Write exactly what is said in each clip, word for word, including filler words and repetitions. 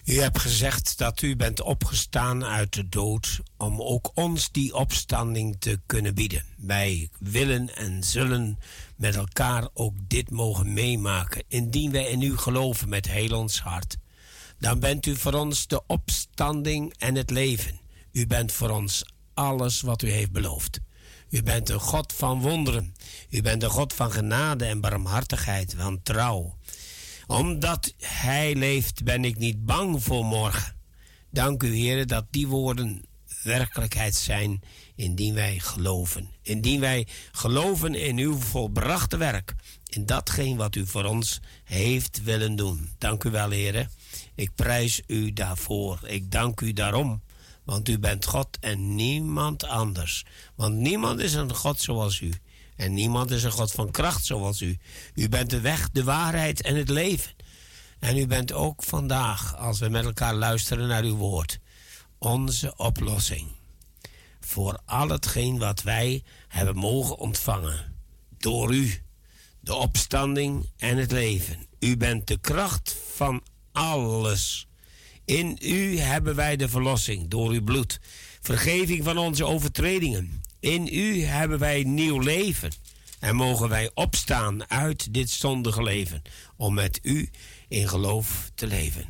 U hebt gezegd dat u bent opgestaan uit de dood om ook ons die opstanding te kunnen bieden. Wij willen en zullen met elkaar ook dit mogen meemaken. Indien wij in u geloven met heel ons hart, dan bent u voor ons de opstanding en het leven. U bent voor ons alles wat u heeft beloofd. U bent een God van wonderen. U bent een God van genade en barmhartigheid, van trouw. Omdat hij leeft, ben ik niet bang voor morgen. Dank u, Heer, dat die woorden werkelijkheid zijn indien wij geloven. Indien wij geloven in uw volbrachte werk. In datgene wat u voor ons heeft willen doen. Dank u wel, Heer. Ik prijs u daarvoor. Ik dank u daarom. Want u bent God en niemand anders. Want niemand is een God zoals u. En niemand is een God van kracht zoals u. U bent de weg, de waarheid en het leven. En u bent ook vandaag, als we met elkaar luisteren naar uw woord, onze oplossing. Voor al hetgeen wat wij hebben mogen ontvangen. Door u, de opstanding en het leven. U bent de kracht van alles. In u hebben wij de verlossing door uw bloed. Vergeving van onze overtredingen. In u hebben wij nieuw leven. En mogen wij opstaan uit dit zondige leven. Om met u in geloof te leven.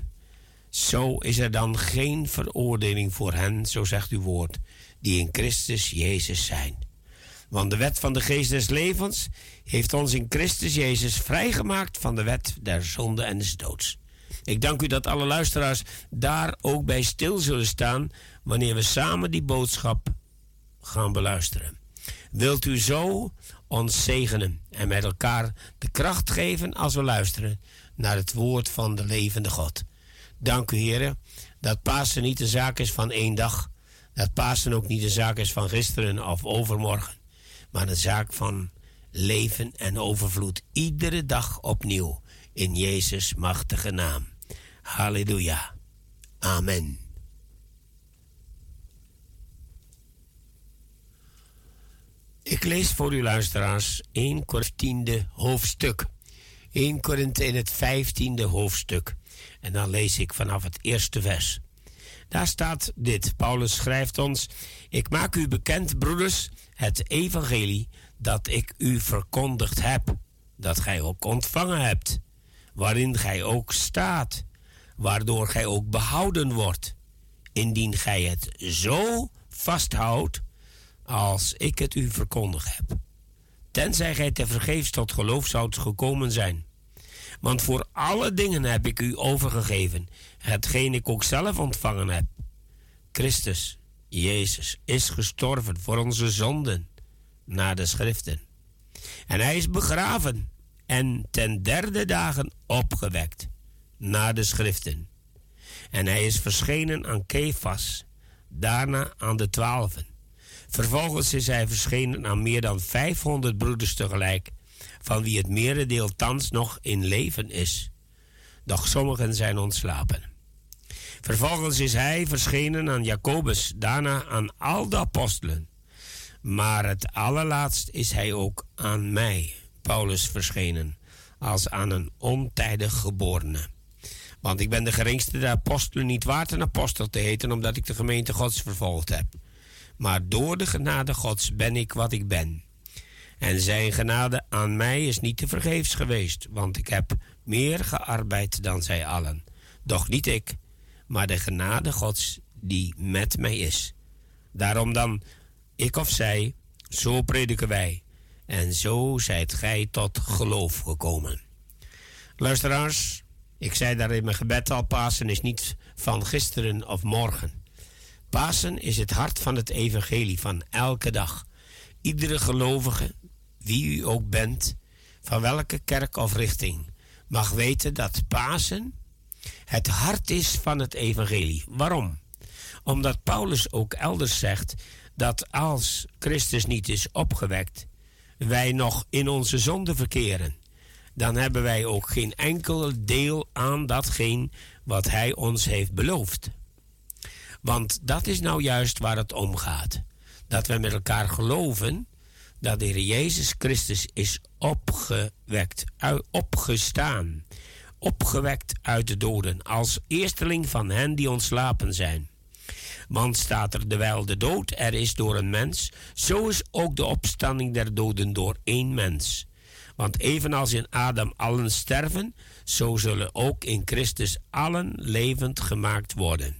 Zo is er dan geen veroordeling voor hen, zo zegt uw woord, die in Christus Jezus zijn. Want de wet van de geest des levens heeft ons in Christus Jezus vrijgemaakt van de wet der zonde en des doods. Ik dank u dat alle luisteraars daar ook bij stil zullen staan wanneer we samen die boodschap gaan beluisteren. Wilt u zo ons zegenen en met elkaar de kracht geven als we luisteren naar het woord van de levende God. Dank u, Heer, dat Pasen niet een zaak is van één dag. Dat Pasen ook niet een zaak is van gisteren of overmorgen. Maar een zaak van leven en overvloed. Iedere dag opnieuw. In Jezus' machtige naam. Halleluja. Amen. Ik lees voor uw luisteraars Eerste Korinthe hoofdstuk. Eerste Korinthe in het vijftiende hoofdstuk. En dan lees ik vanaf het eerste vers. Daar staat dit. Paulus schrijft ons: Ik maak u bekend, broeders, het evangelie dat ik u verkondigd heb. Dat gij ook ontvangen hebt. Waarin gij ook staat. Waardoor gij ook behouden wordt. Indien gij het zo vasthoudt als ik het u verkondigd heb. Tenzij gij tevergeefs tot geloof zoudt gekomen zijn. Want voor alle dingen heb ik u overgegeven, hetgeen ik ook zelf ontvangen heb. Christus, Jezus, is gestorven voor onze zonden, naar de schriften. En hij is begraven en ten derde dagen opgewekt, naar de schriften. En hij is verschenen aan Kefas, daarna aan de twaalfen. Vervolgens is hij verschenen aan meer dan vijfhonderd broeders tegelijk, van wie het merendeel thans nog in leven is. Doch sommigen zijn ontslapen. Vervolgens is hij verschenen aan Jacobus, daarna aan al de apostelen. Maar het allerlaatst is hij ook aan mij, Paulus, verschenen, als aan een ontijdig geborene. Want ik ben de geringste der apostelen niet waard een apostel te heten, omdat ik de gemeente Gods vervolgd heb. Maar door de genade Gods ben ik wat ik ben. En zijn genade aan mij is niet te vergeefs geweest, want ik heb meer gearbeid dan zij allen. Doch niet ik, maar de genade Gods die met mij is. Daarom dan, ik of zij, zo prediken wij. En zo zijt gij tot geloof gekomen. Luisteraars, ik zei daar in mijn gebed al, Pasen is niet van gisteren of morgen. Pasen is het hart van het evangelie van elke dag. Iedere gelovige, wie u ook bent, van welke kerk of richting, mag weten dat Pasen het hart is van het evangelie. Waarom? Omdat Paulus ook elders zegt dat als Christus niet is opgewekt, wij nog in onze zonde verkeren. Dan hebben wij ook geen enkel deel aan datgene wat hij ons heeft beloofd. Want dat is nou juist waar het om gaat. Dat we met elkaar geloven dat de Heer Jezus Christus is opgewekt, opgestaan. opgewekt uit de doden, als eersteling van hen die ontslapen zijn. Want staat er, terwijl de dood er is door een mens, zo is ook de opstanding der doden door één mens. Want evenals in Adam allen sterven, zo zullen ook in Christus allen levend gemaakt worden.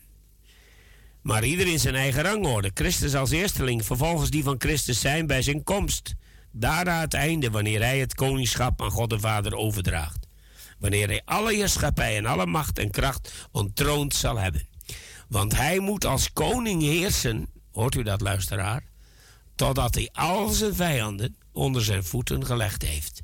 Maar ieder in zijn eigen rangorde. Christus als eersteling, vervolgens die van Christus zijn bij zijn komst. Daarna het einde, wanneer hij het koningschap aan God de Vader overdraagt. Wanneer hij alle heerschappij en alle macht en kracht ontroond zal hebben. Want hij moet als koning heersen, hoort u dat, luisteraar, totdat hij al zijn vijanden onder zijn voeten gelegd heeft.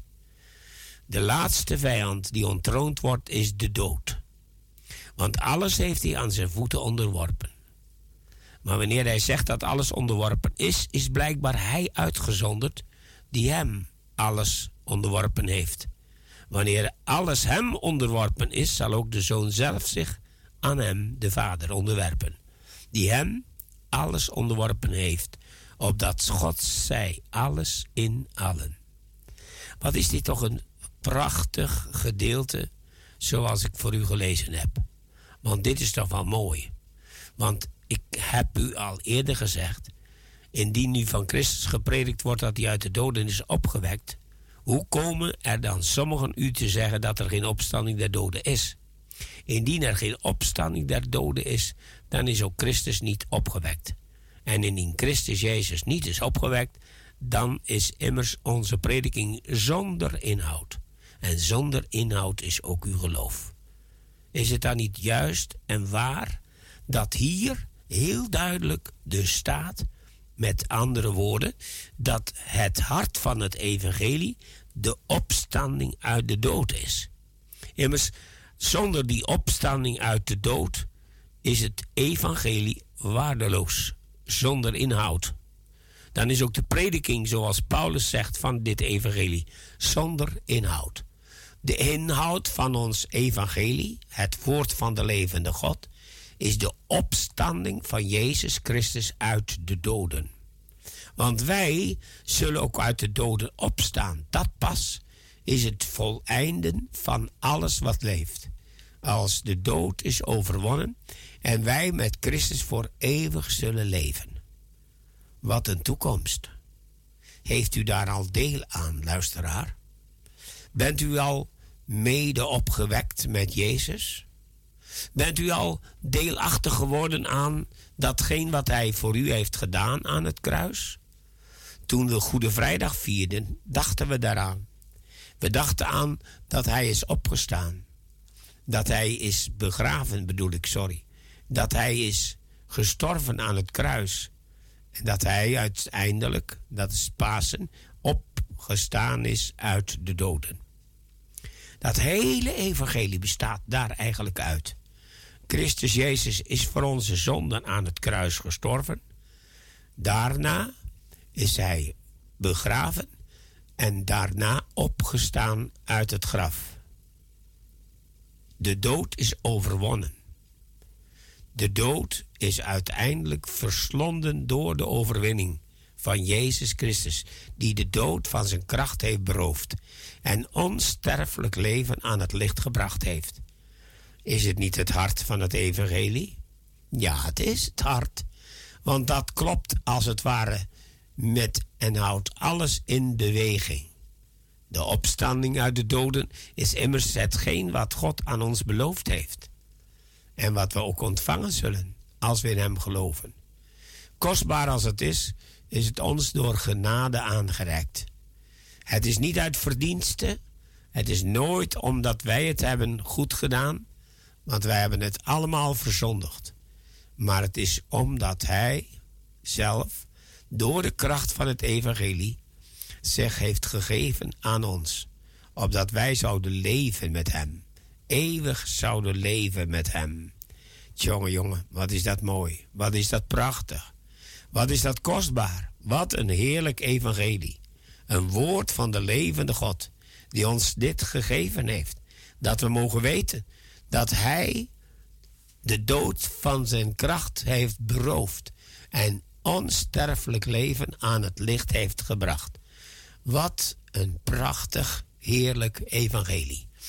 De laatste vijand die ontroond wordt is de dood. Want alles heeft hij aan zijn voeten onderworpen. Maar wanneer hij zegt dat alles onderworpen is, is blijkbaar hij uitgezonderd die hem alles onderworpen heeft. Wanneer alles hem onderworpen is, zal ook de Zoon zelf zich aan hem, de Vader, onderwerpen. Die hem alles onderworpen heeft, opdat God zij alles in allen. Wat is dit toch een prachtig gedeelte, zoals ik voor u gelezen heb. Want dit is toch wel mooi. Want ik heb u al eerder gezegd, indien nu van Christus gepredikt wordt dat hij uit de doden is opgewekt, hoe komen er dan sommigen u te zeggen dat er geen opstanding der doden is? Indien er geen opstanding der doden is, dan is ook Christus niet opgewekt. En indien Christus Jezus niet is opgewekt, dan is immers onze prediking zonder inhoud. En zonder inhoud is ook uw geloof. Is het dan niet juist en waar dat hier heel duidelijk dus staat, met andere woorden, dat het hart van het evangelie de opstanding uit de dood is? Immers, zonder die opstanding uit de dood is het evangelie waardeloos, zonder inhoud. Dan is ook de prediking, zoals Paulus zegt, van dit evangelie zonder inhoud. De inhoud van ons evangelie, het woord van de levende God, is de opstanding van Jezus Christus uit de doden. Want wij zullen ook uit de doden opstaan. Dat pas is het voleinden van alles wat leeft. Als de dood is overwonnen en wij met Christus voor eeuwig zullen leven. Wat een toekomst. Heeft u daar al deel aan, luisteraar? Bent u al mede opgewekt met Jezus? Bent u al deelachtig geworden aan datgene wat hij voor u heeft gedaan aan het kruis? Toen we Goede Vrijdag vierden, dachten we daaraan. We dachten aan dat hij is opgestaan. Dat hij is begraven, bedoel ik, sorry. Dat hij is gestorven aan het kruis. En dat hij uiteindelijk, dat is Pasen, opgestaan is uit de doden. Dat hele evangelie bestaat daar eigenlijk uit. Christus Jezus is voor onze zonden aan het kruis gestorven. Daarna is hij begraven en daarna opgestaan uit het graf. De dood is overwonnen. De dood is uiteindelijk verslonden door de overwinning van Jezus Christus, die de dood van zijn kracht heeft beroofd en onsterfelijk leven aan het licht gebracht heeft. Is het niet het hart van het evangelie? Ja, het is het hart. Want dat klopt als het ware met en houdt alles in beweging. De opstanding uit de doden is immers hetgeen wat God aan ons beloofd heeft. En wat we ook ontvangen zullen als we in hem geloven. Kostbaar als het is, is het ons door genade aangereikt. Het is niet uit verdienste. Het is nooit omdat wij het hebben goed gedaan. Want wij hebben het allemaal verzondigd. Maar het is omdat hij zelf door de kracht van het evangelie zich heeft gegeven aan ons. Opdat wij zouden leven met hem. Eeuwig zouden leven met hem. Jongen, jongen, wat is dat mooi. Wat is dat prachtig. Wat is dat kostbaar. Wat een heerlijk evangelie. Een woord van de levende God. Die ons dit gegeven heeft. Dat we mogen weten dat hij de dood van zijn kracht heeft beroofd. En onsterfelijk leven aan het licht heeft gebracht. Wat een prachtig, heerlijk evangelie.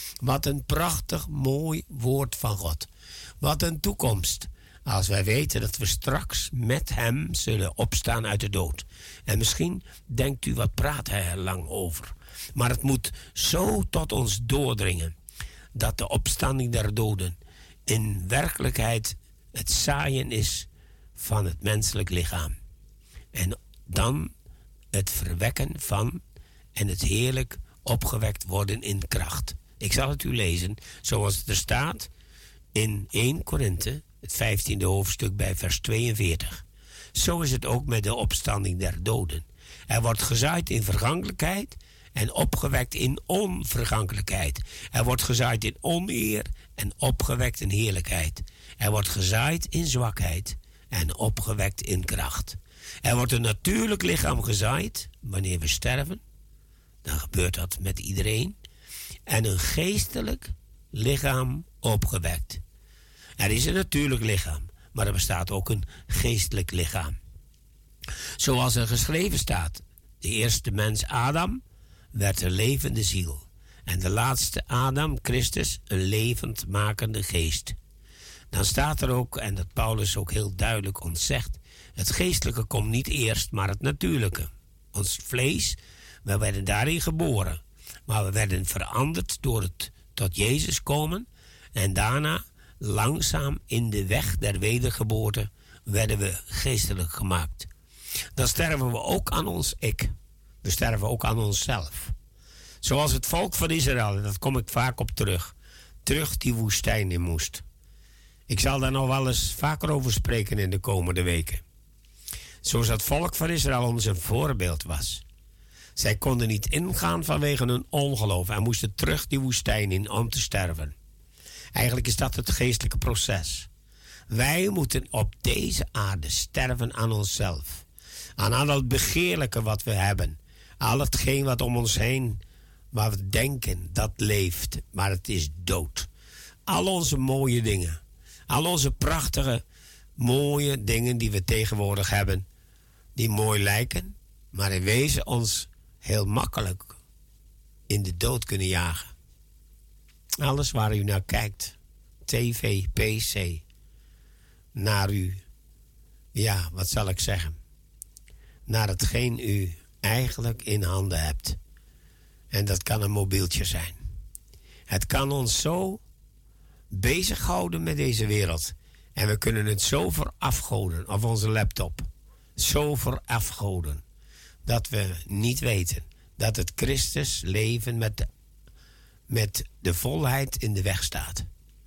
Wat een prachtig mooi woord van God. Wat een toekomst. Als wij weten dat we straks met hem zullen opstaan uit de dood. En misschien denkt u, wat praat hij er lang over. Maar het moet zo tot ons doordringen. Dat de opstanding der doden in werkelijkheid het zaaien is van het menselijk lichaam. En dan het verwekken van en het heerlijk opgewekt worden in kracht. Ik zal het u lezen zoals het er staat in Eerste Korinthe, het vijftiende hoofdstuk bij vers tweeënveertig. Zo is het ook met de opstanding der doden. Er wordt gezaaid in vergankelijkheid en opgewekt in onvergankelijkheid. Er wordt gezaaid in oneer en opgewekt in heerlijkheid. Er wordt gezaaid in zwakheid en opgewekt in kracht. Er wordt een natuurlijk lichaam gezaaid wanneer we sterven. Dan gebeurt dat met iedereen. En een geestelijk lichaam opgewekt. Er is een natuurlijk lichaam, maar er bestaat ook een geestelijk lichaam. Zoals er geschreven staat, de eerste mens Adam werd een levende ziel. En de laatste Adam, Christus, een levendmakende geest. Dan staat er ook, en dat Paulus ook heel duidelijk ons zegt, het geestelijke komt niet eerst, maar het natuurlijke. Ons vlees, we werden daarin geboren. Maar we werden veranderd door het tot Jezus komen. En daarna, langzaam in de weg der wedergeboorte, werden we geestelijk gemaakt. Dan sterven we ook aan ons ik. We sterven ook aan onszelf. Zoals het volk van Israël, en daar kom ik vaak op terug. Terug die woestijn in moest. Ik zal daar nog wel eens vaker over spreken in de komende weken. Zoals het volk van Israël ons een voorbeeld was. Zij konden niet ingaan vanwege hun ongeloof en moesten terug die woestijn in om te sterven. Eigenlijk is dat het geestelijke proces. Wij moeten op deze aarde sterven aan onszelf. Aan al het begeerlijke wat we hebben. Al hetgeen wat om ons heen, waar we denken, dat leeft. Maar het is dood. Al onze mooie dingen. Al onze prachtige, mooie dingen die we tegenwoordig hebben. Die mooi lijken, maar in wezen ons heel makkelijk in de dood kunnen jagen. Alles waar u naar kijkt. tv, pc. Naar u, ja, wat zal ik zeggen? Naar hetgeen u eigenlijk in handen hebt. En dat kan een mobieltje zijn. Het kan ons zo bezighouden met deze wereld. En we kunnen het zo verafgoden op onze laptop. Zo verafgoden. Dat we niet weten dat het Christus leven met de, met de volheid in de weg staat.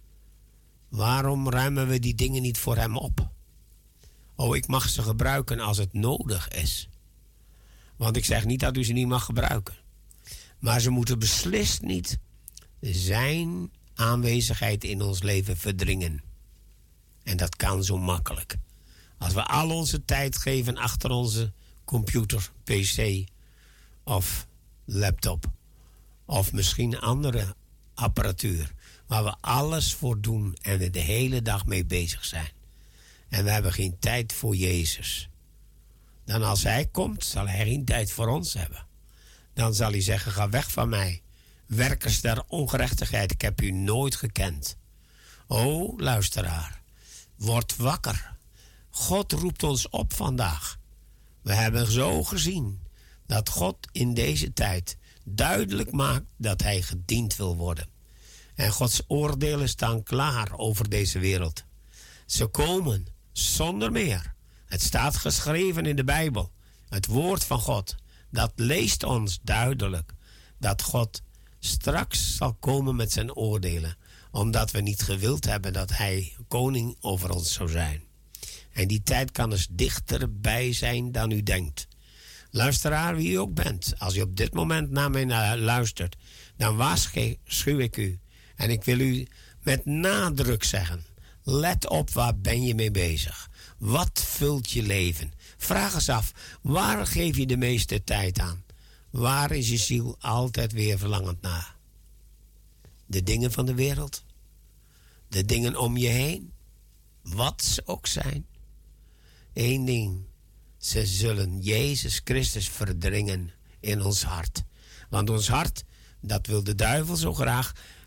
Waarom ruimen we die dingen niet voor hem op? Oh, ik mag ze gebruiken als het nodig is. Want ik zeg niet dat u ze niet mag gebruiken. Maar ze moeten beslist niet zijn aanwezigheid in ons leven verdringen. En dat kan zo makkelijk. Als we al onze tijd geven achter onze computer, pc of laptop. Of misschien andere apparatuur. Waar we alles voor doen en er de hele dag mee bezig zijn. En we hebben geen tijd voor Jezus. Dan als hij komt, zal hij geen tijd voor ons hebben. Dan zal hij zeggen, ga weg van mij. Werkers der ongerechtigheid, ik heb u nooit gekend. O, luisteraar, word wakker. God roept ons op vandaag. We hebben zo gezien dat God in deze tijd duidelijk maakt dat hij gediend wil worden. En Gods oordelen staan klaar over deze wereld. Ze komen zonder meer. Het staat geschreven in de Bijbel. Het woord van God, dat leest ons duidelijk dat God straks zal komen met zijn oordelen. Omdat we niet gewild hebben dat hij koning over ons zou zijn. En die tijd kan dus dichterbij zijn dan u denkt. Luisteraar, wie u ook bent, als u op dit moment naar mij luistert, dan waarschuw ik u. En ik wil u met nadruk zeggen, let op, waar ben je mee bezig? Wat vult je leven? Vraag eens af, waar geef je de meeste tijd aan? Waar is je ziel altijd weer verlangend naar? De dingen van de wereld? De dingen om je heen? Wat ze ook zijn. Eén ding, ze zullen Jezus Christus verdringen in ons hart. Want ons hart, dat wil de duivel zo graag,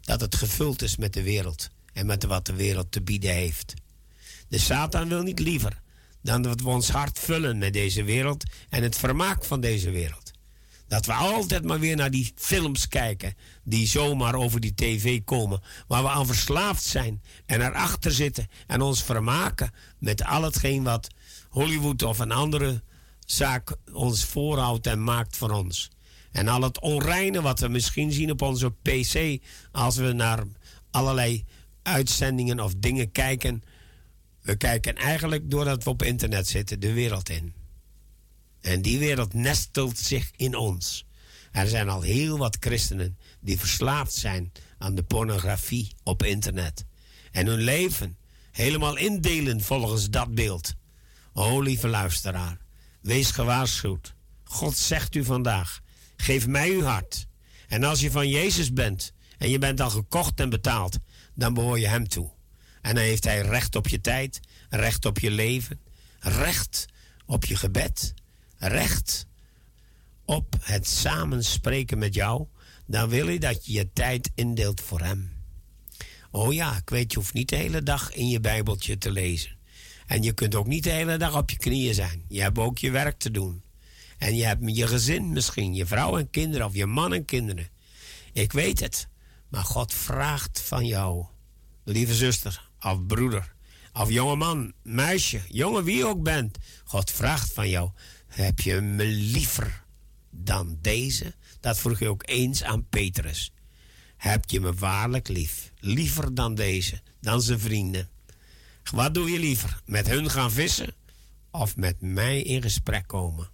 dat het gevuld is met de wereld en met wat de wereld te bieden heeft. De Satan wil niet liever dan dat we ons hart vullen met deze wereld en het vermaak van deze wereld. Dat we altijd maar weer naar die films kijken die zomaar over die tv komen, waar we aan verslaafd zijn en erachter zitten en ons vermaken met al hetgeen wat Hollywood of een andere zaak ons voorhoudt en maakt voor ons. En al het onreine wat we misschien zien op onze pc als we naar allerlei uitzendingen of dingen kijken. We kijken eigenlijk, doordat we op internet zitten, de wereld in. En die wereld nestelt zich in ons. Er zijn al heel wat christenen die verslaafd zijn aan de pornografie op internet. En hun leven helemaal indelen volgens dat beeld. O, lieve luisteraar, wees gewaarschuwd. God zegt u vandaag, geef mij uw hart. En als je van Jezus bent en je bent al gekocht en betaald, dan behoor je hem toe. En dan heeft hij recht op je tijd, recht op je leven, recht op je gebed, recht op het samenspreken met jou. Dan wil hij dat je je tijd indeelt voor hem. Oh ja, ik weet, je hoeft niet de hele dag in je Bijbeltje te lezen. En je kunt ook niet de hele dag op je knieën zijn. Je hebt ook je werk te doen. En je hebt je gezin misschien, je vrouw en kinderen of je man en kinderen. Ik weet het, maar God vraagt van jou, lieve zuster of broeder, of jonge man, meisje, jongen, wie je ook bent. God vraagt van jou, heb je me liever dan deze? Dat vroeg je ook eens aan Petrus. Heb je me waarlijk lief? Liever dan deze, dan zijn vrienden. Wat doe je liever? Met hun gaan vissen of met mij in gesprek komen?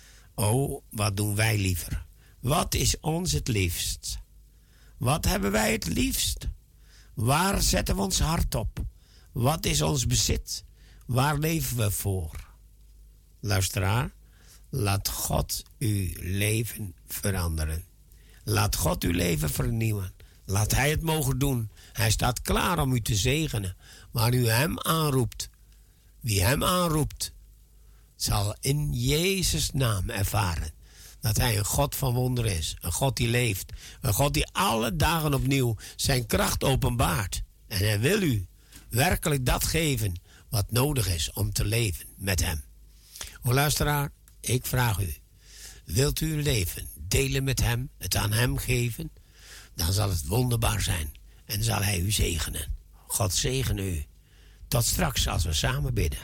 Oh, wat doen wij liever? Wat is ons het liefst? Wat hebben wij het liefst? Waar zetten we ons hart op? Wat is ons bezit? Waar leven we voor? Luisteraar, laat God uw leven veranderen. Laat God uw leven vernieuwen. Laat hij het mogen doen. Hij staat klaar om u te zegenen. Waar u hem aanroept. Wie hem aanroept, zal in Jezus' naam ervaren dat hij een God van wonderen is. Een God die leeft. Een God die alle dagen opnieuw zijn kracht openbaart. En hij wil u werkelijk dat geven wat nodig is om te leven met hem. O luisteraar, ik vraag u, wilt u uw leven delen met hem, het aan hem geven? Dan zal het wonderbaar zijn en zal hij u zegenen. God zegene u. Tot straks als we samen bidden.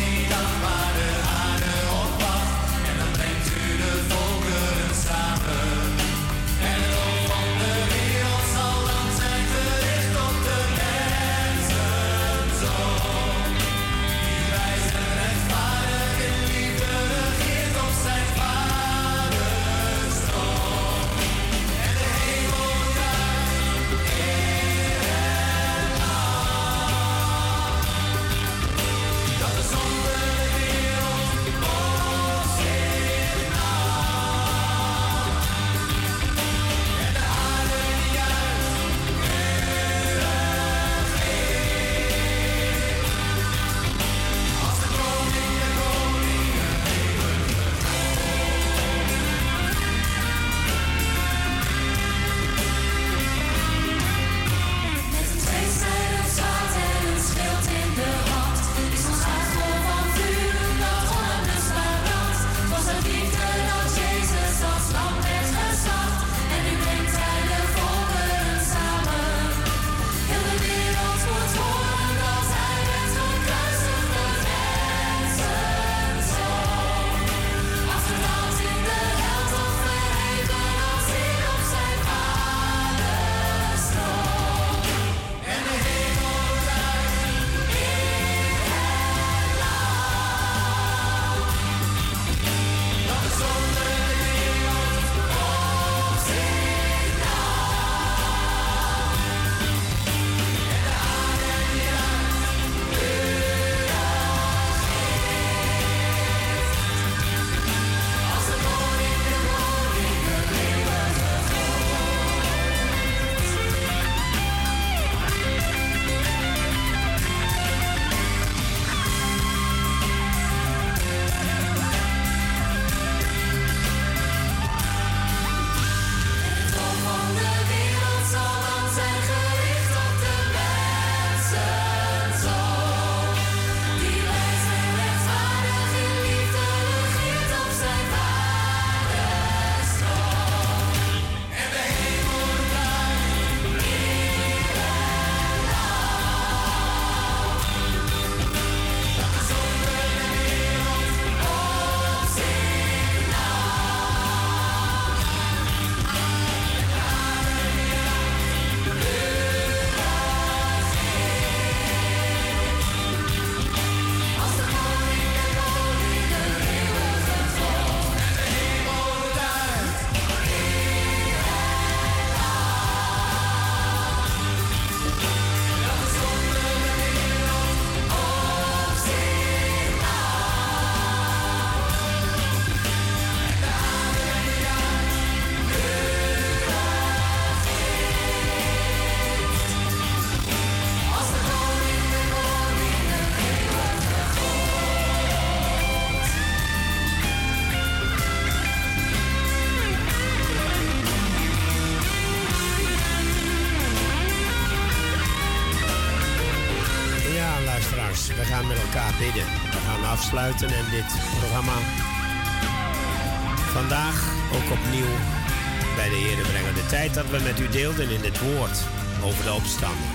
Samen we gaan met elkaar bidden. We gaan afsluiten en dit programma vandaag ook opnieuw bij de Heer brengen. De tijd dat we met u deelden in het woord over de opstanding.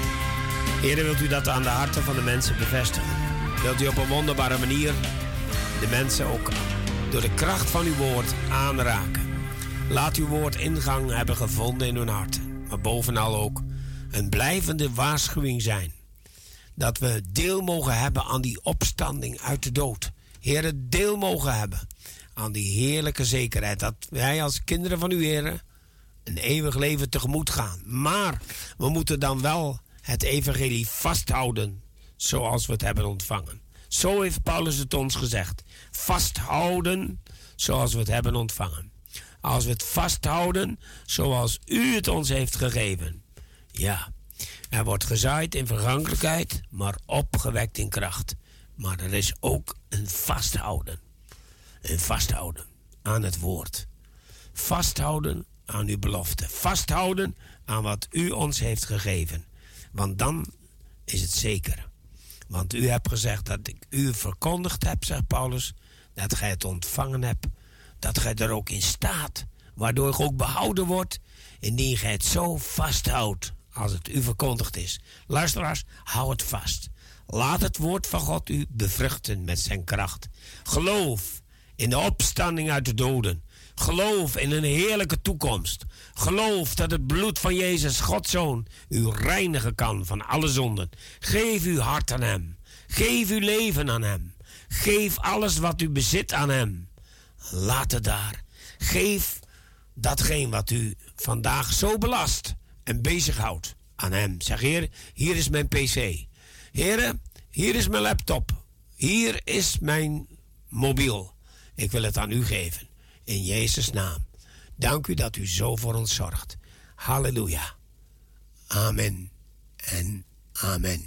Heer, wilt u dat aan de harten van de mensen bevestigen? Wilt u op een wonderbare manier de mensen ook door de kracht van uw woord aanraken? Laat uw woord ingang hebben gevonden in hun harten. Maar bovenal ook een blijvende waarschuwing zijn. Dat we deel mogen hebben aan die opstanding uit de dood. Heer, deel mogen hebben aan die heerlijke zekerheid. Dat wij als kinderen van uw Heer een eeuwig leven tegemoet gaan. Maar we moeten dan wel het evangelie vasthouden zoals we het hebben ontvangen. Zo heeft Paulus het ons gezegd. Vasthouden zoals we het hebben ontvangen. Als we het vasthouden zoals u het ons heeft gegeven. Ja, er wordt gezaaid in vergankelijkheid, maar opgewekt in kracht. Maar er is ook een vasthouden. Een vasthouden aan het woord. Vasthouden aan uw belofte. Vasthouden aan wat u ons heeft gegeven. Want dan is het zeker. Want u hebt gezegd dat ik u verkondigd heb, zegt Paulus, dat gij het ontvangen hebt, dat gij er ook in staat, waardoor je ook behouden wordt, indien gij het zo vasthoudt als het u verkondigd is. Luisteraars, hou het vast. Laat het woord van God u bevruchten met zijn kracht. Geloof in de opstanding uit de doden. Geloof in een heerlijke toekomst. Geloof dat het bloed van Jezus, Gods Zoon, u reinigen kan van alle zonden. Geef uw hart aan hem. Geef uw leven aan hem. Geef alles wat u bezit aan hem. Laat het daar. Geef datgene wat u vandaag zo belast en bezighoudt aan hem. Zeg, Heer, hier is mijn pc. Heer, hier is mijn laptop. Hier is mijn mobiel. Ik wil het aan u geven. In Jezus' naam. Dank u dat u zo voor ons zorgt. Halleluja. Amen en amen.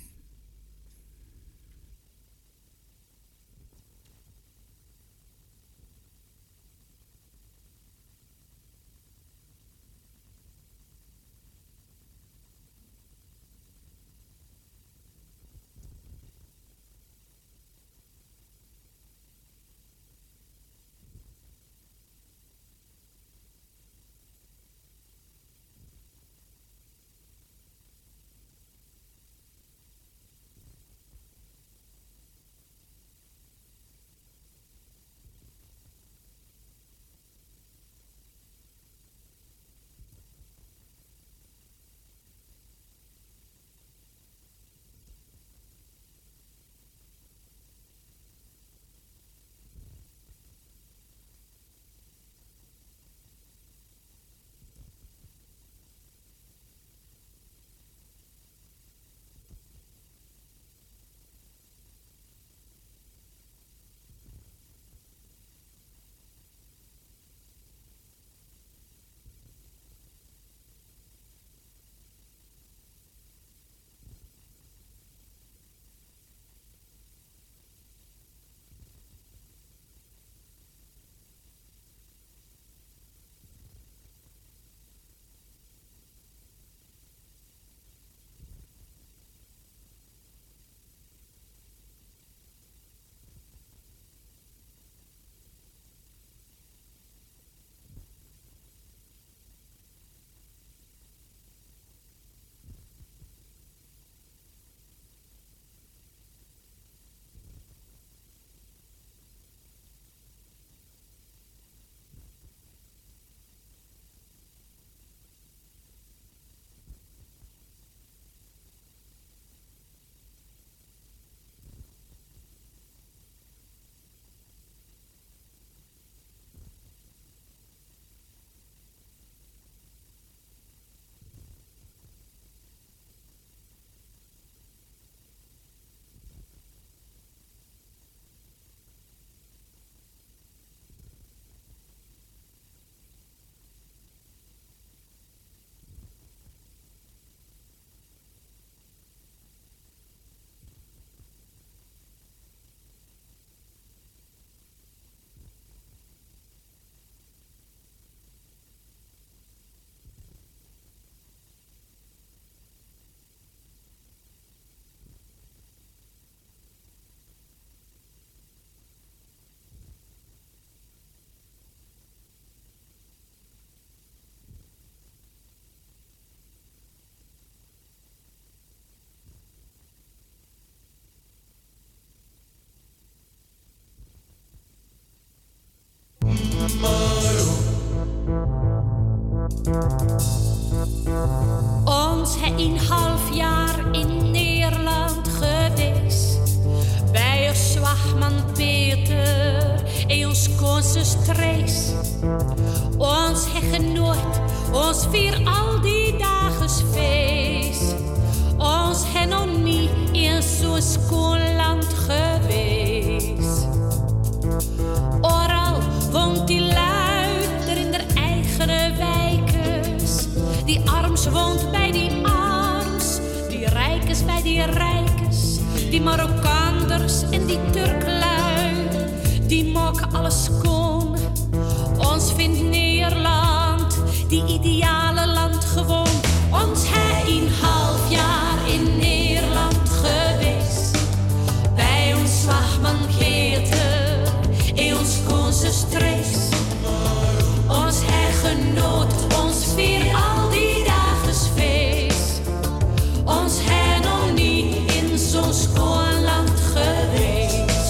onze strees. Ons hegenoot, ons vier al die dagen feest. Ons hen nog niet in zo'n schoon land geweest. Oral woont die luider in de eigen wijkes. Die arms woont bij die arms, die rijkes bij die rijkes. Die Marokkaanders en die Turklui, die maken alles schoon. Ons vindt Nederland, die ideale land gewoon. Ons hij een half jaar in Nederland geweest. Bij ons slagman Geerter, in ons konse strees. Ons hij genoot, ons vier al die dagen feest. Ons hij nog niet in zo'n schoon land geweest.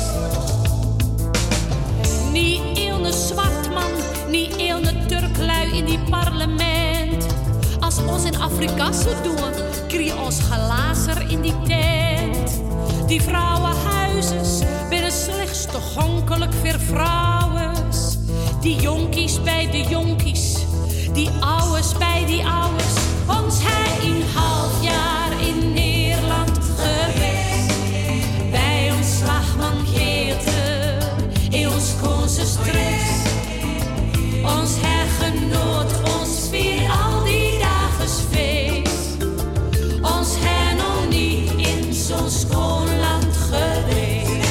Niet een zwart man, niet een Turklui in die parlement. Als ons in Afrika zo doen, krijg ons glazer in die tent. Die vrouwenhuizen binnen slechts toegankelijk voor vrouwen. Die jonkies bij de jonkies, die ouwes bij die ouwes. Ons hij een half jaar in Nederland geweest. Bij ons slagman Geerter, in ons konse strees. Ons hergenoot, ons vier al die dagen feest. Ons her nog niet in zo'n schoon land geweest.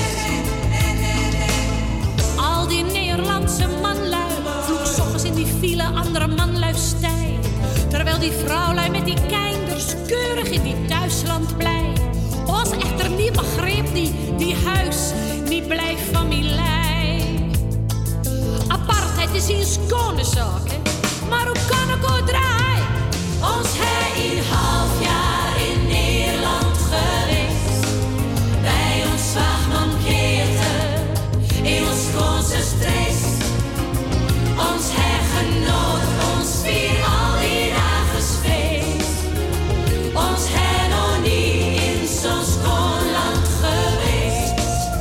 Al die Nederlandse manlui vloeg 's ochtends in die file andere manlui stij. Terwijl die vrouwlui met die kinders keurig in die thuisland blij. Ons echter niet begreep die, die huis, niet blijf familie. Apartheid is een schone zaak, hè? Maar hoe kan ik ook draaien? Ons hij een half jaar in Nederland geweest. Bij ons slagman Geerter, in ons konse strees. Ons hergenoot, ons vier al die dagen feest. Ons her nog niet in zo'n schoon land geweest.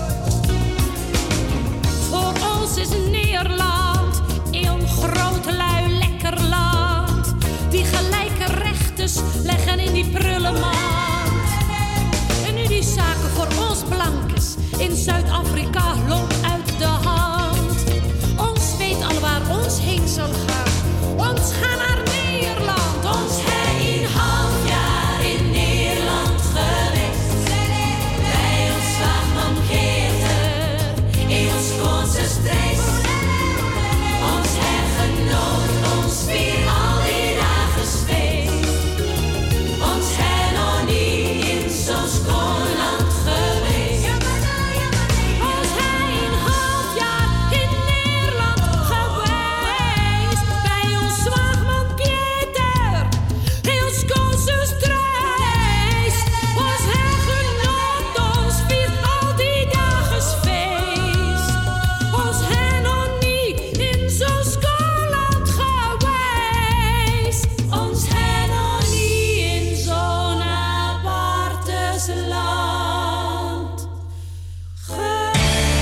Voor ons is Nederland een groot lui lekker land. Die gelijke rechters leggen in die prullenmand. En nu die zaken voor ons blankes in Zuid-Afrika loopt uit de hand. Ons weet al waar ons heen zal gaan. Ons gaan naar Nederland. Ons hij een half jaar in Nederland geweest. Bij ons slagman Geerter, in ons konse strees. Ons hergenoot, ons vier al die dagen feest. Ons her nog niet in zo'n schoon land geweest. Ons hij een half jaar in Nederland geweest. Bij ons slagman Pieter, in ons konse strees. Ons hergenoot, ons vier al die dagen feest. Ons her nog niet in zo'n schoon land geweest. Ons her nog niet in zo'n apartes land geweest.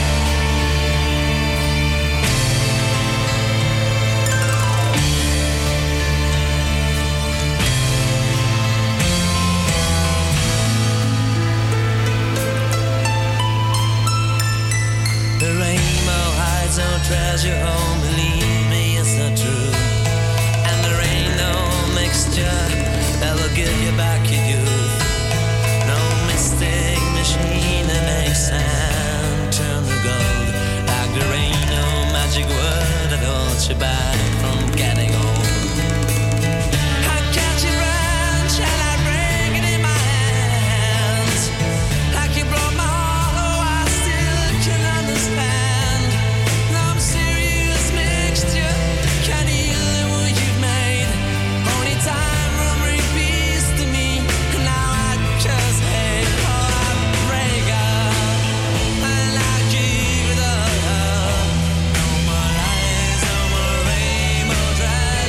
The rainbow hides no treasure home, believe me, it's not true. And there ain't no mixture that will give you back your youth. No mystic machine that makes sand turn to gold. Like there ain't no magic word that holds you back from getting old. I catch your branch and I bring it in my hands. Like you broke my heart, oh I still can understand. No serious mixture can heal the wound you've made. Only time will bring peace to me. Now I just hate how I break up and I give it up. No more lies, no more rainbow dress.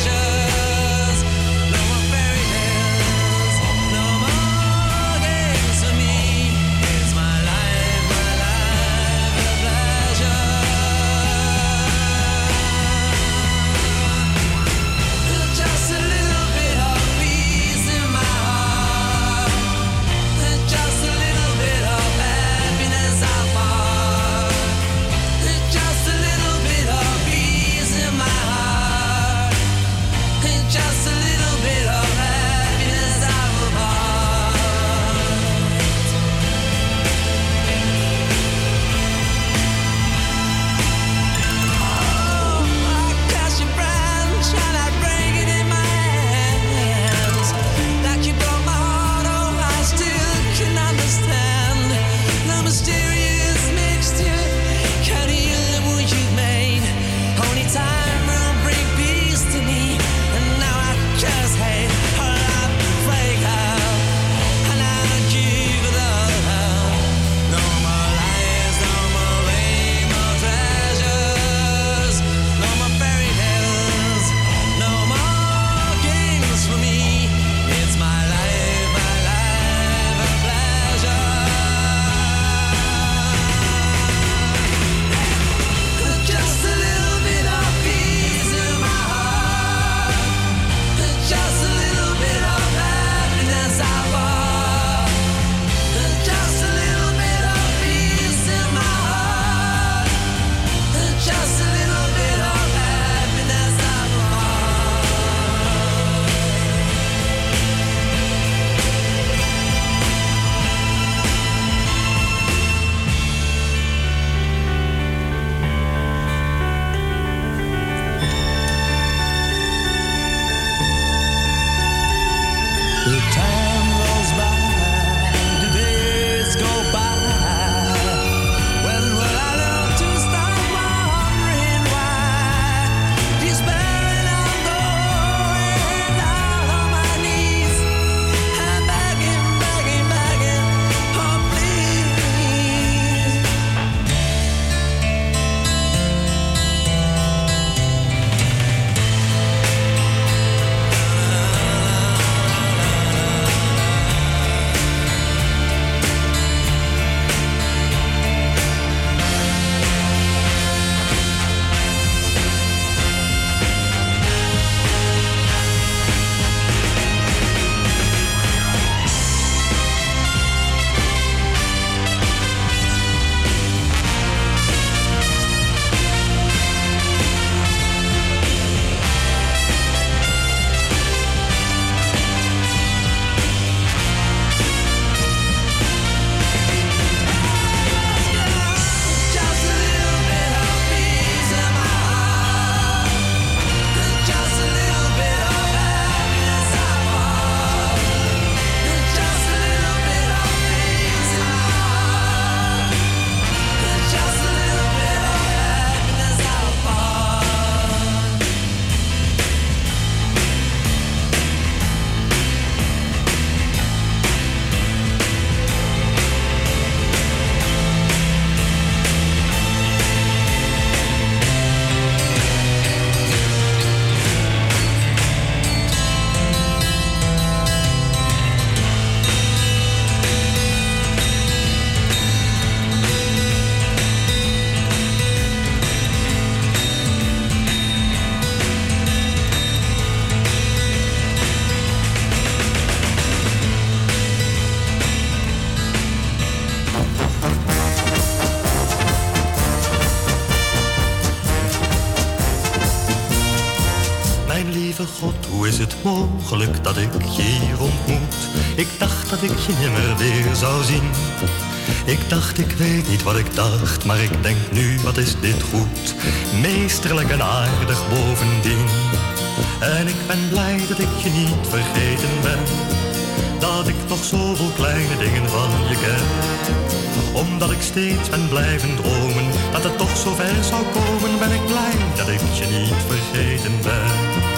lieve God, hoe is het mogelijk dat ik je hier ontmoet? Ik dacht dat ik je nimmer weer zou zien. Ik dacht, ik weet niet wat ik dacht, maar ik denk nu, wat is dit goed? Meesterlijk en aardig bovendien. En ik ben blij dat ik je niet vergeten ben. Dat ik nog zoveel kleine dingen van je ken. Omdat ik steeds ben blijven dromen dat het toch zo ver zou komen, ben ik blij dat ik je niet vergeten ben.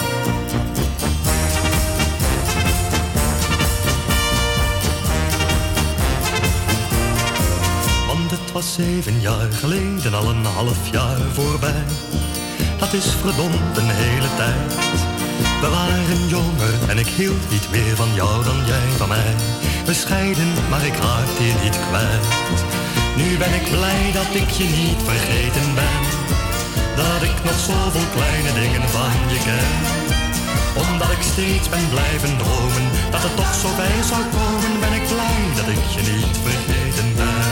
Want het was zeven jaar geleden, al een half jaar voorbij. Dat is verdomd een hele tijd. We waren jonger en ik hield niet meer van jou dan jij van mij. Bescheiden, maar ik raakte je niet kwijt. Nu ben ik blij dat ik je niet vergeten ben. Dat ik nog zoveel kleine dingen van je ken. Omdat ik steeds ben blijven dromen dat het toch zo bij zou komen, ben ik blij dat ik je niet vergeten ben.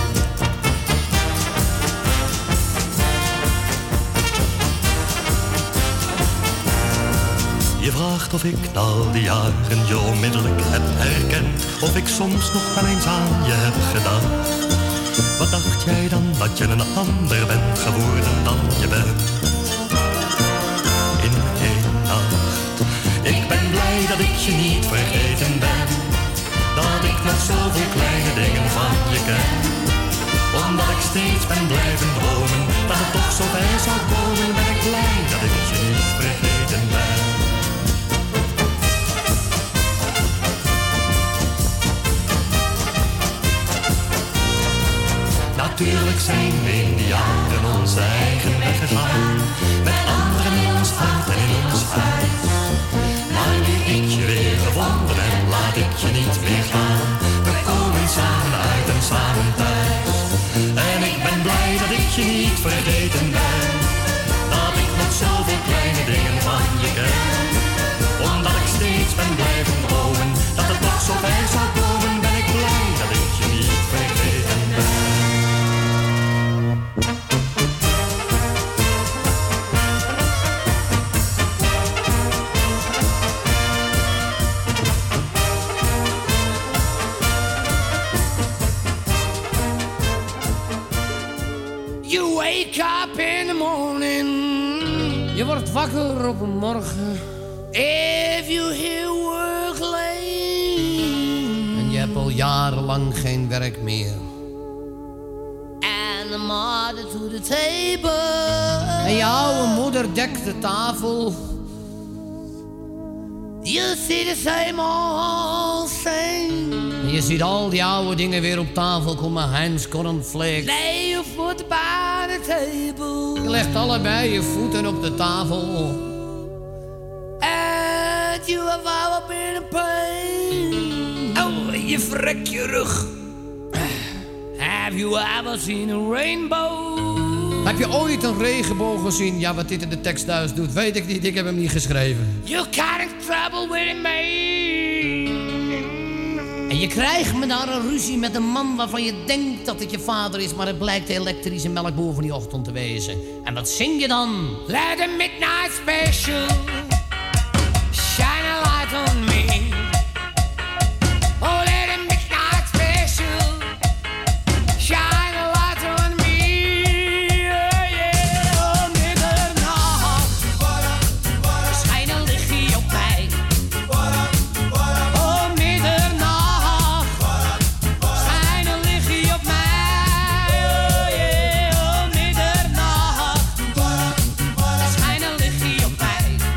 Je vraagt of ik na al die jaren je onmiddellijk heb herkend. Of ik soms nog wel eens aan je heb gedacht. Wat dacht jij dan dat je een ander bent geworden dan je bent? In één nacht. Ik ben blij dat ik je niet vergeten ben. Dat ik nog zoveel kleine dingen van je ken. Omdat ik steeds ben blijven dromen dat het toch zo bij zou komen, ben ik blij dat ik je niet vergeten ben. Natuurlijk zijn we in die jaren onze eigen weg gegaan. Met anderen in ons hart en in ons huis. Maar nu ik je weer gevonden en laat ik je niet meer gaan. We komen samen uit en samen thuis. En ik ben blij dat ik je niet vergeten ben. Dat ik nog zoveel kleine dingen van je ken. Omdat ik steeds ben blijven dromen dat het toch zo bij zou komen, ben ik blij dat ik je niet vergeten ben. Wake up in the morning. Je wordt wakker op een morgen. If you hear work late. En je hebt al jarenlang geen werk meer. And the mother to the table. En je oude moeder dekt de tafel. You see the same old thing. En je ziet al die oude dingen weer op tafel komen. Heinz cornflakes. Lay your foot by the table. Je legt allebei je voeten op de tafel. And you have ever been in pain. Oh, je vrek je rug. Have you ever seen a rainbow? Heb je ooit een regenboog gezien? Ja, wat dit in de tekst thuis doet, weet ik niet. Ik heb hem niet geschreven. You got in trouble with me. En je krijgt me daar een ruzie met een man waarvan je denkt dat het je vader is, maar het blijkt de elektrische melkboer van die ochtend te wezen. En wat zing je dan? Let the midnight special shine a light on me. Oh, let the midnight special shine a light on me. Oh, yeah. Oh, middernacht, schijn een lichtje op mij. Oh, middernacht, schijn een lichtje op mij. Oh, yeah. Oh, middernacht, schijn een lichtje op mij.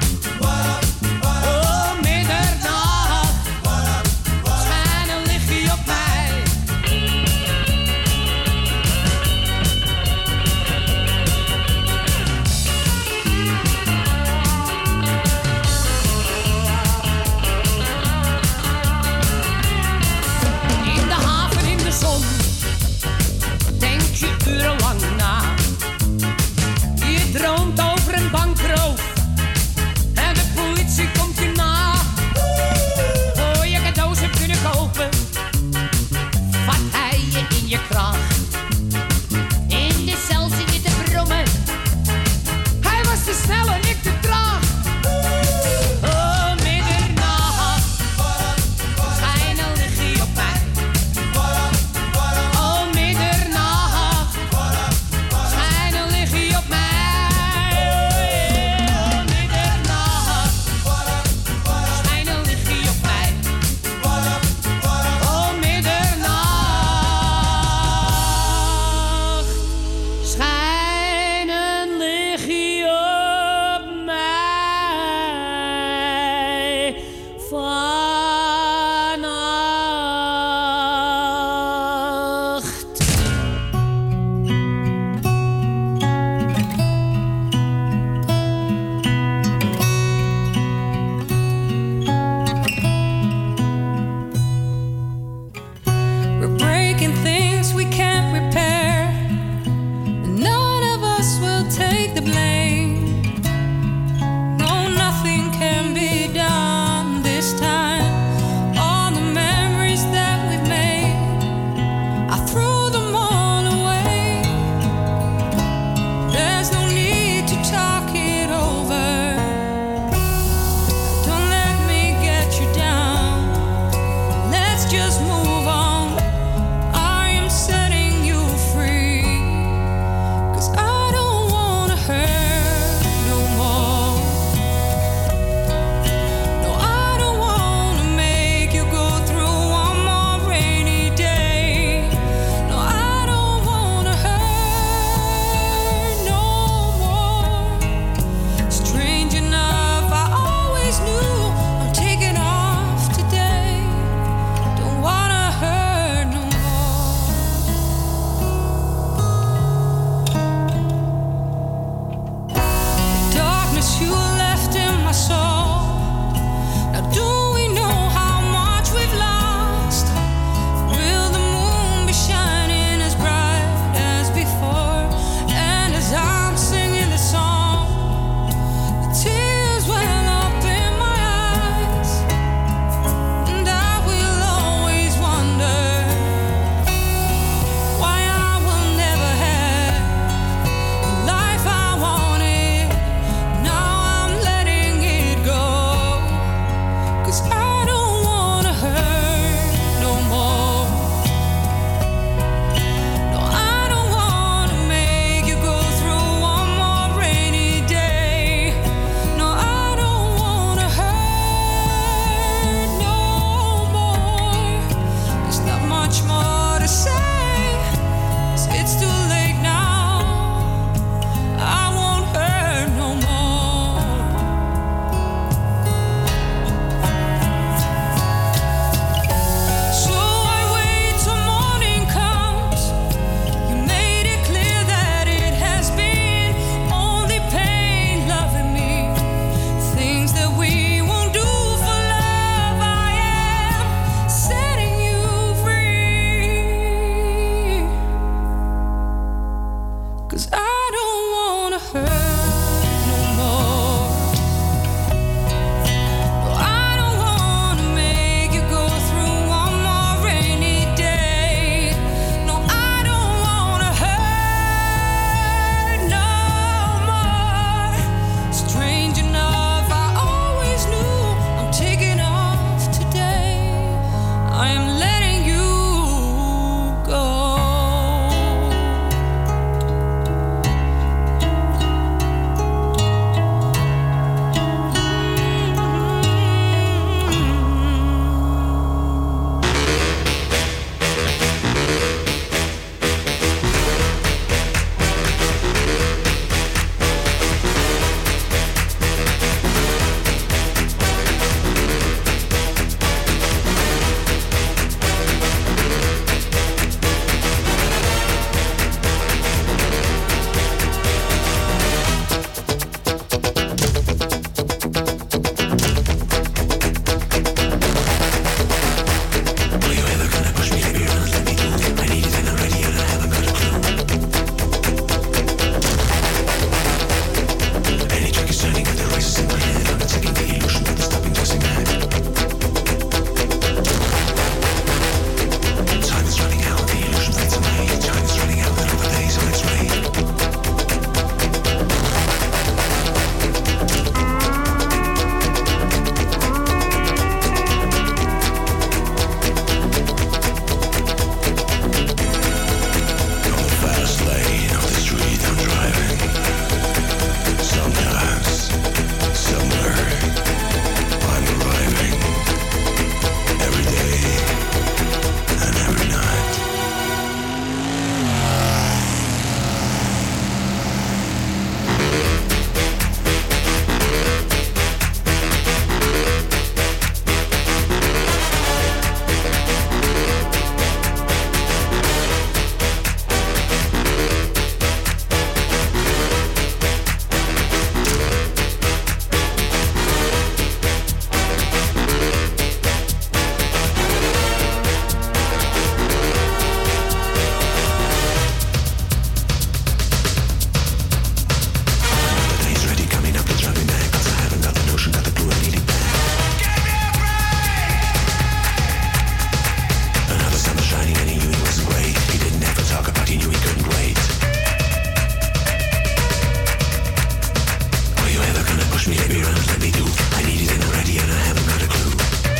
me, let me run, let me do. I need it and already and I haven't got a clue.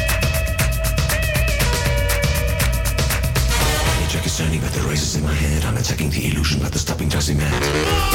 The track is turning but the race is in my head. I'm attacking the illusion but the stopping drives me mad.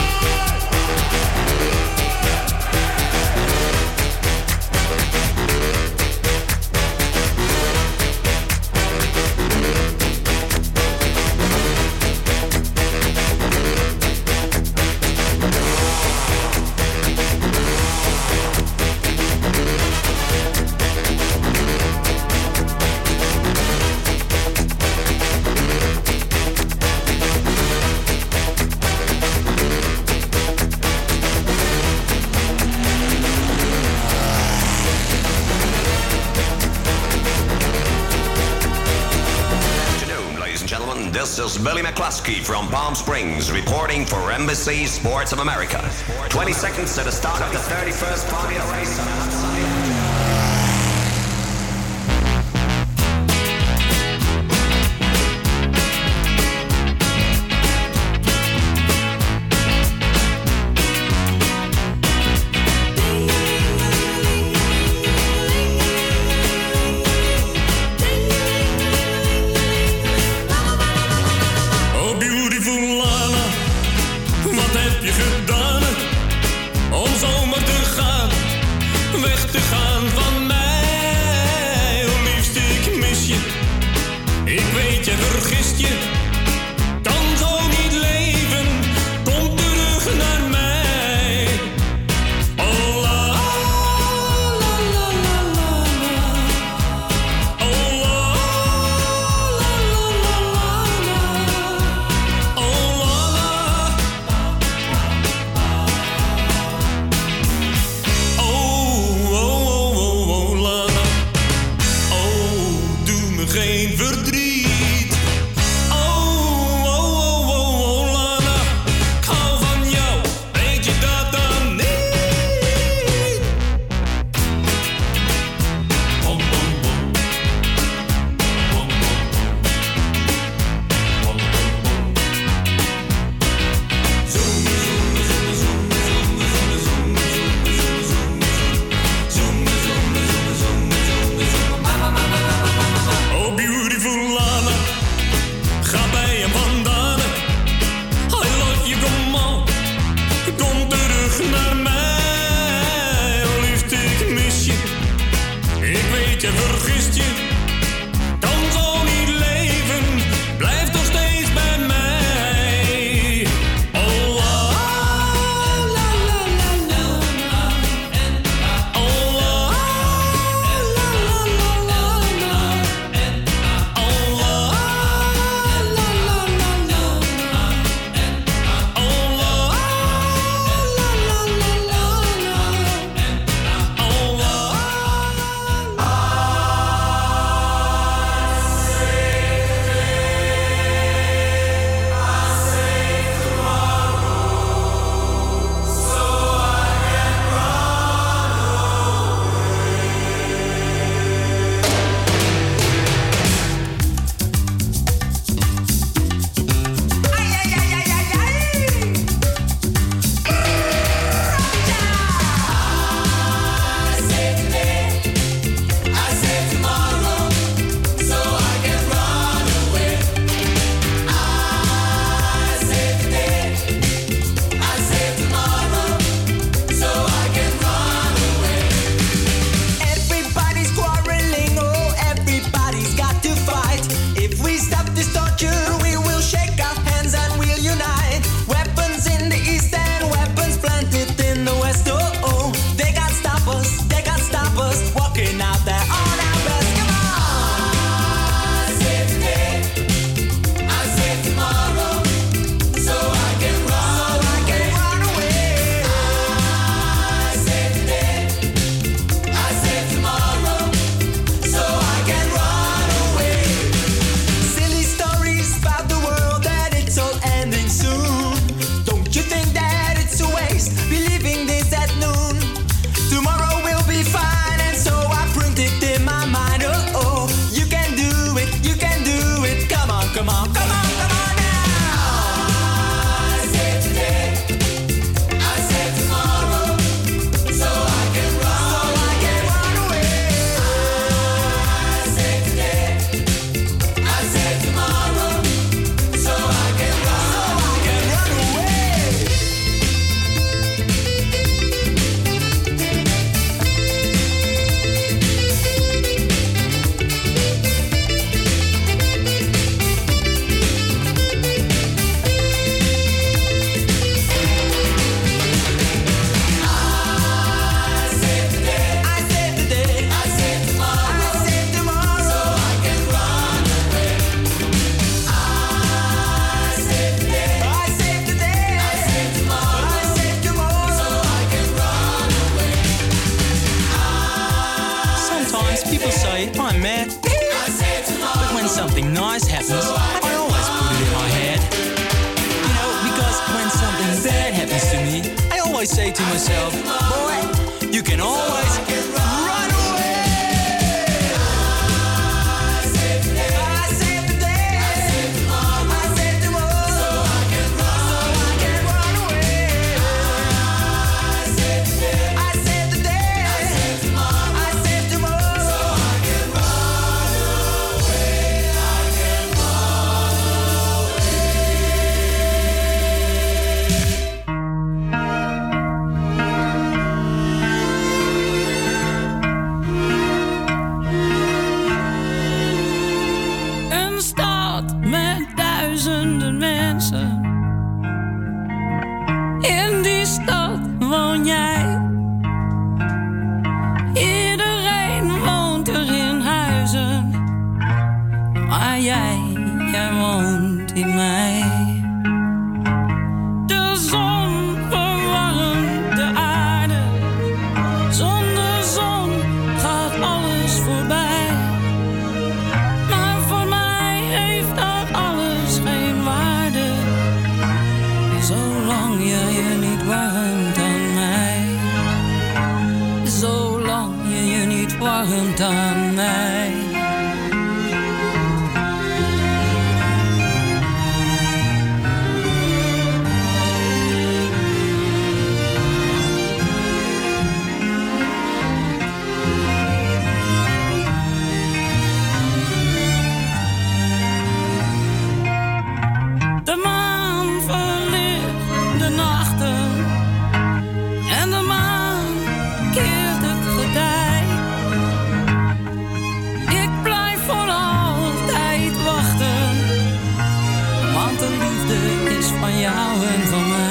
This is Billy McCluskey from Palm Springs reporting for Embassy Sports of America. twenty seconds to the start of the thirty-first Formula race on a hot Sunday. People say I'm mad, but when something nice happens, I always put it in my head. You know, because when something bad happens to me, I always say to myself, boy, you can always run away. I saved the day, I saved the day, I saved tomorrow, I saved tomorrow, so I can run, so I can run away. I saved the day, I saved the day, I saved tomorrow, I saved tomorrow, so I can run away, I can run Een stad met duizenden mensen. In die stad woon jij. Iedereen woont er in huizen. Maar jij, jij woont in mij. De zon verwarmt de aarde. Zonder zon gaat alles voorbij. Maar voor mij heeft dat alles geen waarde. Zolang je je niet warmt aan mij. Zolang je je niet warmt aan mij. De maan verlicht de nachten en de maan keert het getij. Ik blijf voor altijd wachten, want de liefde is van jou en van mij.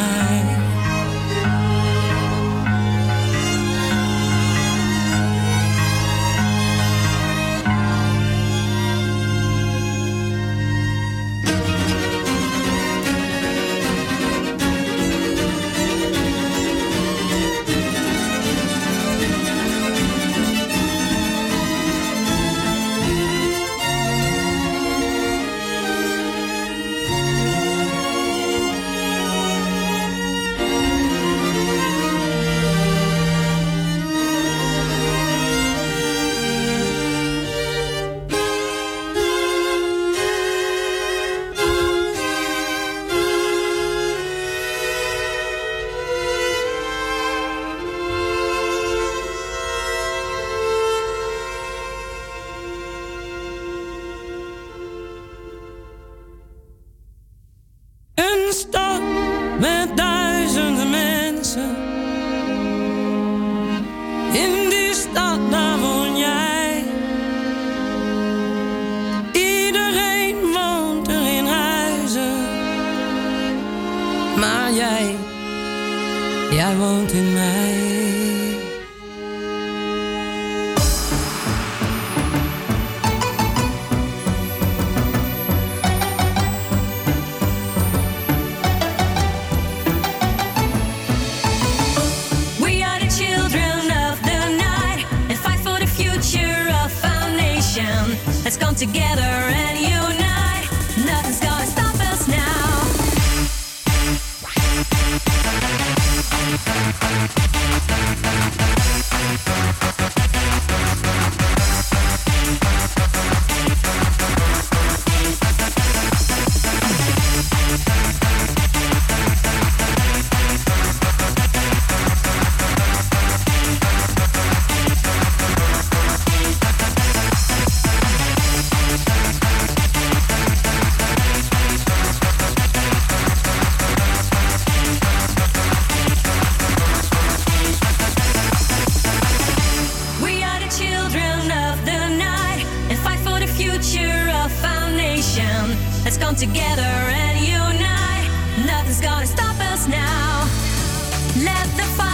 Een stad met duizenden mensen. In die stad daar woon jij. Iedereen woont er in huizen. Maar jij, jij woont in mij. We are the children of the night and fight for the future of our nation. Let's come together and unite. Nothing's gonna stop us now. We are the children of the night and fight for the future of our nation. Let's come together and unite. Nothing's gonna stop us now. Let the fire